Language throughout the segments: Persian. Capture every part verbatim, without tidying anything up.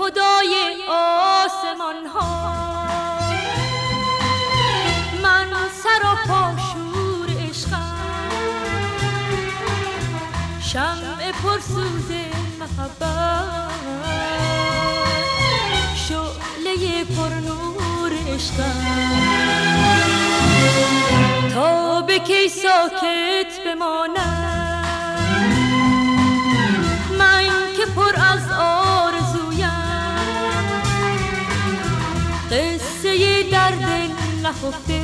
خدای آسمان ها، من سر و پا شور عشقم، شمع پرسوز محبت، شعله پرنور عشقم. تا به کی ساکت بمانم من که پر از آرزویم، قصه درد نهفته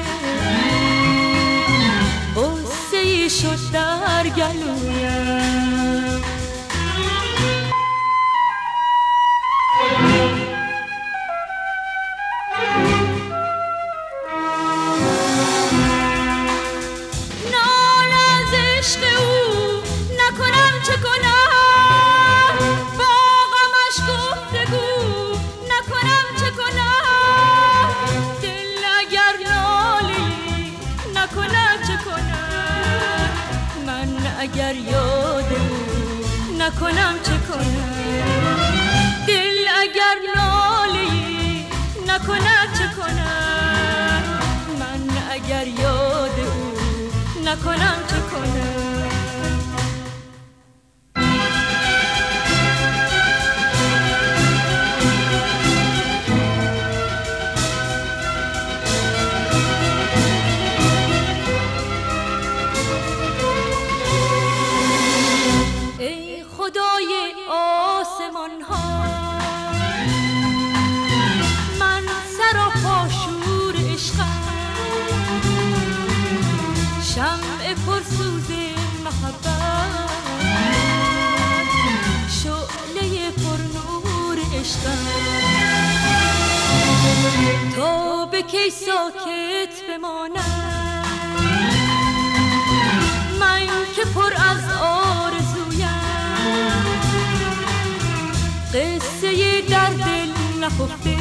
قصه شد در گلویم. نال از عشق او نکنم چه کنم، با غمش گفتگو نکنم چه کنم، دل اگر نالی نکند چه کنم، من اگر یاد او نکنم چه کنم، دل اگر نالی نکند چه کنم، من اگر یاد او نکنم چه کنم. ای خدای آسمان ها، من سر و پا شور عشقم، شمع پرسوز محبت، شعله پرنور عشقم. تا به کی ساکت بمانم من که پر از آرزویم، قصه در دل نهفته